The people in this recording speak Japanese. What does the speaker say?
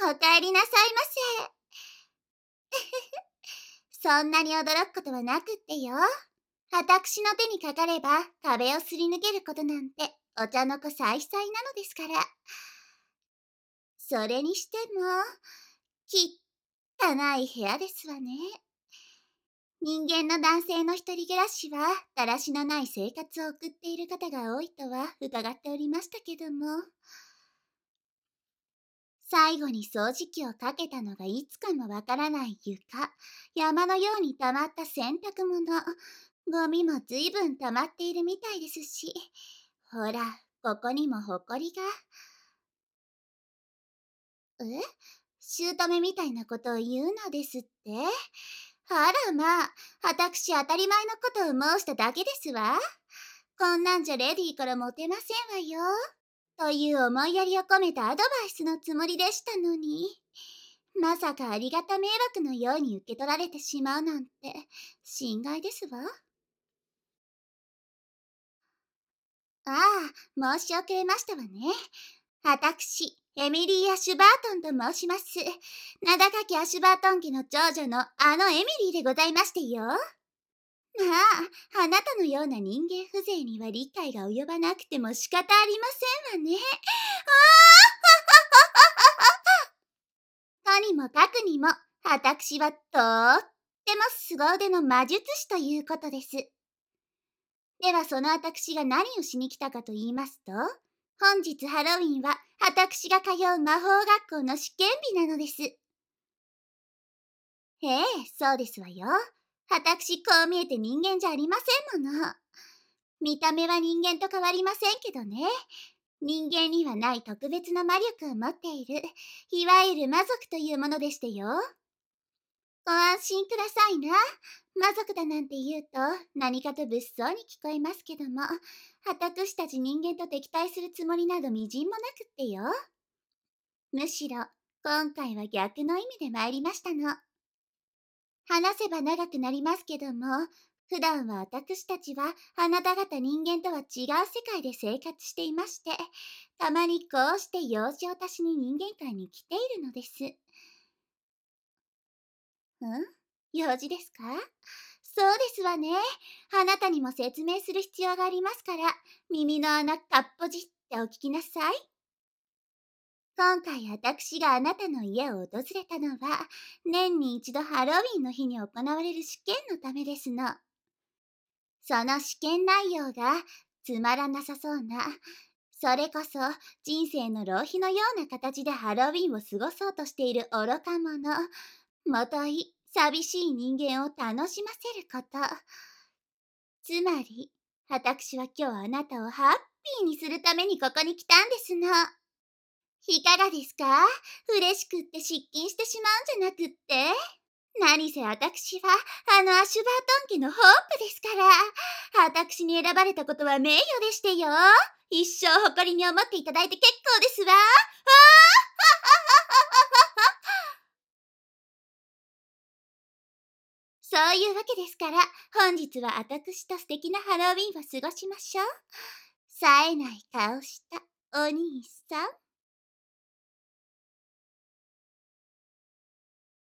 おかえりなさいませ。そんなに驚くことはなくってよ。私の手にかかれば壁をすり抜けることなんてお茶の子さいさいなのですから。それにしても、きったない部屋ですわね。人間の男性の一人暮らしは、だらしのない生活を送っている方が多いとは伺っておりましたけども、最後に掃除機をかけたのがいつかもわからない床、山のように溜まった洗濯物、ゴミもずいぶん溜まっているみたいですし、ほら、ここにもほこりが。え、姑みたいなことを言うのですって？あらまあ、私当たり前のことを申しただけですわ。こんなんじゃレディーからモテませんわよ。という思いやりを込めたアドバイスのつもりでしたのに。まさかありがた迷惑のように受け取られてしまうなんて、心外ですわ。ああ、申し遅れましたわね。私、エミリー・アシュバートンと申します。名高きアシュバートン家の長女のあのエミリーでございましてよ。まあ、あなたのような人間風情には理解が及ばなくても仕方ありませんわね。とにもかくにも、私はとっても凄腕の魔術師ということです。ではその私が何をしに来たかと言いますと、本日ハロウィンは私が通う魔法学校の試験日なのです。ええ、そうですわよ。私こう見えて人間じゃありませんもの。見た目は人間と変わりませんけどね。人間にはない特別な魔力を持っている、いわゆる魔族というものでしてよ。ご安心くださいな。魔族だなんて言うと何かと物騒に聞こえますけども、私たち人間と敵対するつもりなどみじんもなくってよ。むしろ、今回は逆の意味で参りましたの。話せば長くなりますけども、普段は私たちはあなた方人間とは違う世界で生活していまして、たまにこうして用事を足しに人間界に来ているのです。用事ですか？そうですわね。あなたにも説明する必要がありますから、耳の穴かっぽじってお聞きなさい。今回私があなたの家を訪れたのは、年に一度ハロウィンの日に行われる試験のためですの。その試験内容がつまらなさそうな、それこそ人生の浪費のような形でハロウィンを過ごそうとしている愚か者、もとい寂しい人間を楽しませること。つまり、私は今日あなたをハッピーにするためにここに来たんですの。いかがですか？嬉しくって失禁してしまうんじゃなくって。何せ私はあのアシュバートン家のホープですから。私に選ばれたことは名誉でしてよ。一生誇りに思っていただいて結構ですわ。そういうわけですから、本日は私と素敵なハロウィンを過ごしましょう。冴えない顔したお兄さん。